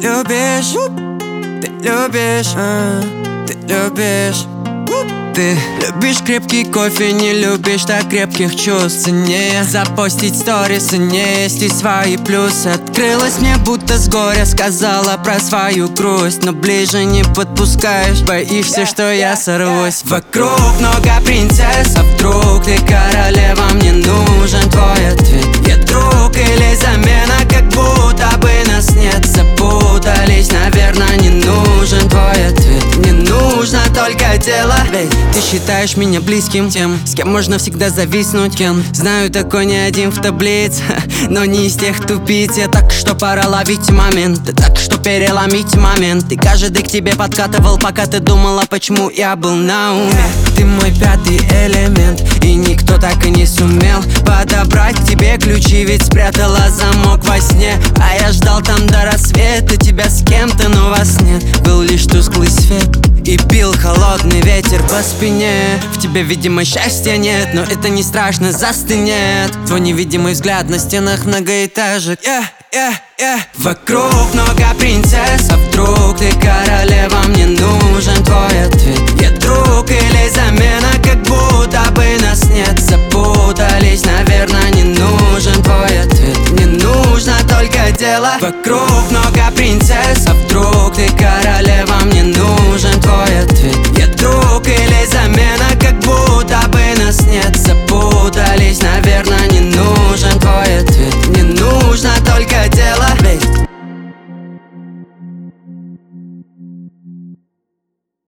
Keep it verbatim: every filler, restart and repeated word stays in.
любишь, ты любишь, а, ты любишь. Ты любишь крепкий кофе, не любишь так крепких чувств. Ценнее запостить сторис, ценнее есть и свои плюсы. Открылась мне будто с горя, сказала про свою грусть, но ближе не подпускаешь, боишься, что я сорвусь. Вокруг много принцесс, а вдруг ты королева, мне нужен твой ответ. Я друг или замена, как будто бы нас нет. Запутались, наверное, не нужен твой ответ. Мне нужно только дело, ведь ты считаешь меня близким тем, с кем можно всегда зависнуть. Кем знаю, такой не один в таблице, но не из тех тупиц. Я так что пора ловить момент, ты так что переломить момент. И каждый к тебе подкатывал, пока ты думала, почему я был на уме. Ты мой пятый элемент, и никто так и не сумел подобрать к тебе ключи, ведь спрятала замок во сне. А я ждал там до рассвета тебя с кем-то, но вас нет. Был лишь тусклый свет и бил холодный ветер по спине. В тебе, видимо, счастья нет, но это не страшно, застынет твой невидимый взгляд на стенах многоэтажек. yeah, yeah, yeah. Вокруг много принцесс, а вдруг ты королева, мне нужен твой ответ. Я друг или замена, как будто бы нас нет. Запутались, наверное, не нужен твой ответ. Мне нужно только дело. Вокруг много принцесс, а вдруг ты королева, мне нужен